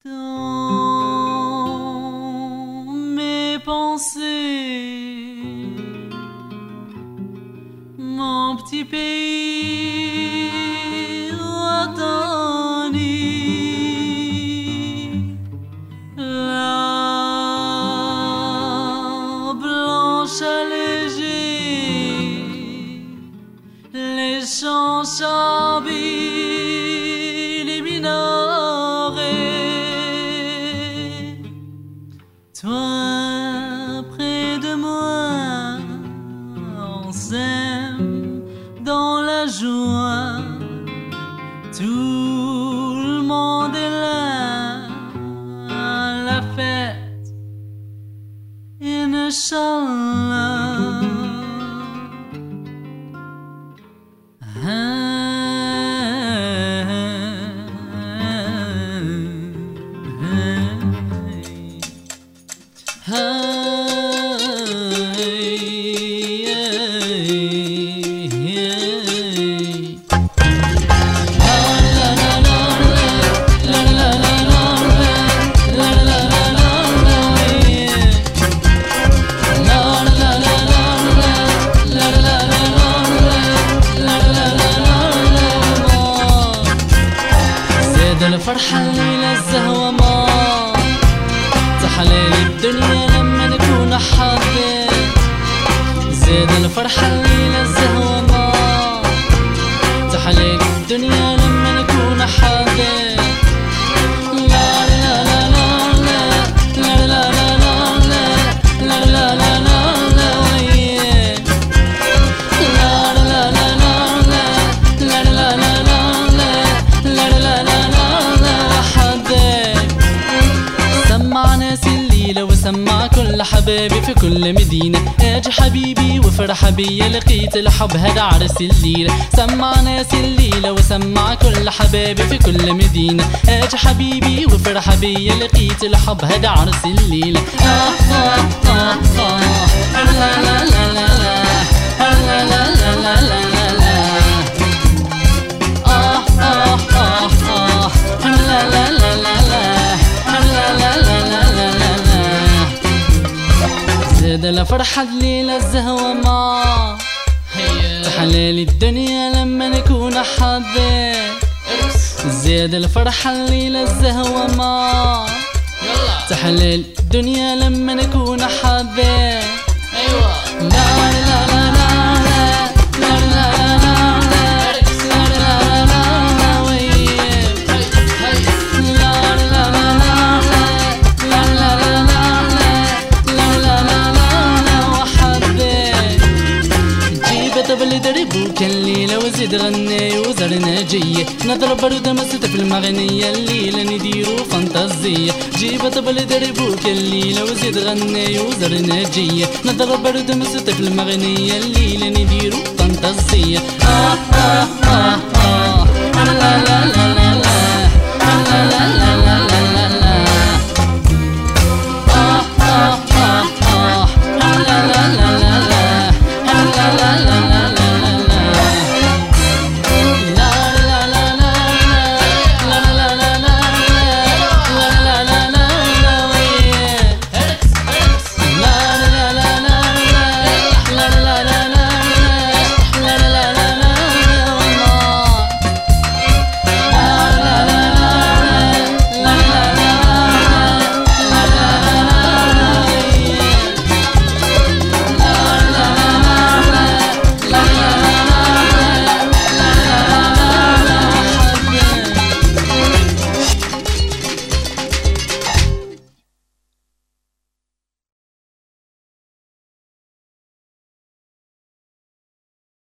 Dans mes pensées, mon petit pays attendit la blanche allégée, les champs charmés, les minarets. Toi, près de moi, on s'aime dans la joie. Tout le monde est là à la fête, Inch'Allah. الفرحة الليلة الزهوة ما تحليل الدنيا لما نكون حابين. زيد الفرحة الليلة الزهوة ما تحليل الدنيا لما نكون حابين. لا لا لا لا لا لا لا لا لا لا لا وسمع كل حبايبي في كل مدينة. اجي حبيبي وفرح بيا لقيت الحب هذا عرس الليلة. سمع ناس الليلة وسمع كل حبايبي في كل مدينة. اجي حبيبي وفرح بيا لقيت الحب هذا عرس الليلة. لا لا لا لا لا لا لا لا لا زيد الفرحة الليلة الزهوة ما تحليل الدنيا لما نكون حابين. زيد الفرحة الليلة الزهوة ما تحليل الدنيا لما نكون حابين. لا لا لا لا دربوك الليلة وزيد غني وزرنا جية. نضرب برودة مسد في المغنية الليلة نديرو فانتازية. جيب طبل دربوك الليلة وزيد غني وزرنا جية. نضرب برودة مسد في المغنية الليلة نديرو فانتازية.